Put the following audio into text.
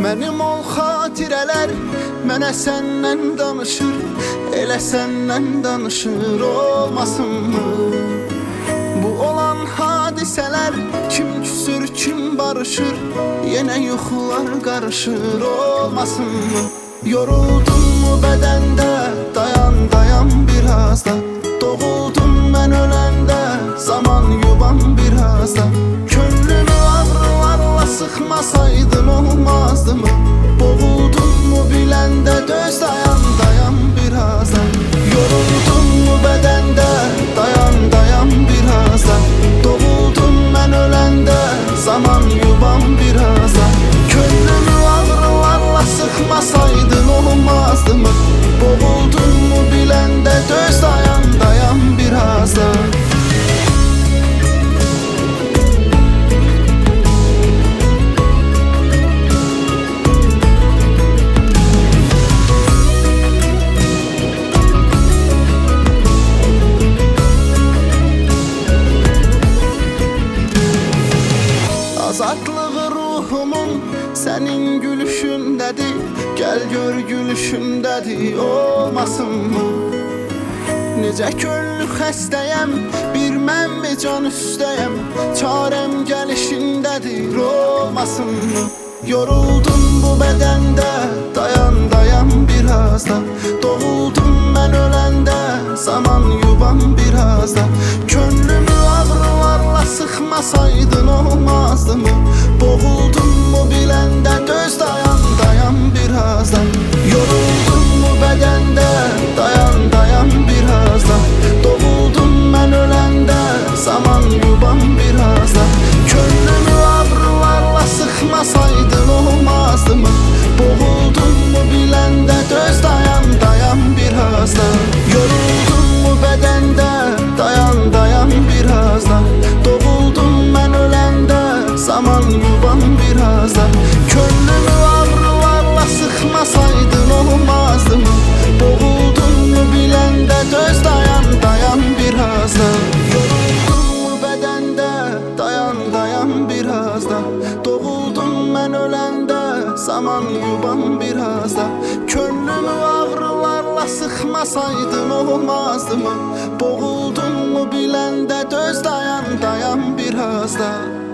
Mənim ol xatirələr mənə səndən danışır, elə səndən danışır olmasınmı? Bu olan hadisələr kim küsür, kim barışır, yenə yuxular qarışır olmasınmı? Yoruldum mu bədəndə, dayan dayan biraz da. Doğuldum mən öləndə, zaman yuban biraz da. Könlümü ağrılarla sıxmasaydın olmazdı mı? Boğuldun mu biləndə, döz dayan dayan biraz da. Yoruldum mu bədəndə, dayan dayan biraz da. Doğuldum mən öləndə, zaman yuban biraz da. Könlümü ağrılarla sıxmasaydın olmazdı mı? Boğuldun mu biləndə, döz dayan dayan biraz da. Azadlığı ruhumun sənin gülüşündədir. Gəl gör gülüşündədir, olmasınmı? Necə könlü xəstəyəm, bir mən mi can üstəyəm? Çarəm gəlişindədir, olmasınmı? Yoruldum bu bədəndə, dayan dayan biraz da. Doğuldum mən öləndə, zaman yuban biraz da. Könlümü ağrılarla sıxmasaydın olmazdı mı? Boğuldum mu biləndə, döz dayan dayan biraz da. Yoruldum mu bədəndə, dayan dayan biraz da. Doğuldum mən öləndə, zaman yuban biraz da. Könlümü ağrılarla sıxmasaydın olmazdı mı? Boğuldum mu biləndə, döz dayan dayan biraz da. Yoruldum mu bədəndə, dayan dayan biraz da. Doğuldum mən öləndə, zaman yuban biraz da. Könlümü ağrılarla sıxmasaydın olmazdı mı? Boğuldum mu biləndə, döz dayan dayan biraz da. Yoruldum mu bədəndə, dayan dayan biraz da. Doğuldum mən öləndə, zaman yuban biraz da. Könlümü ağrılarla sıxmasaydın olmazdı mı? Boğuldum mu biləndə, döz dayan dayan biraz da.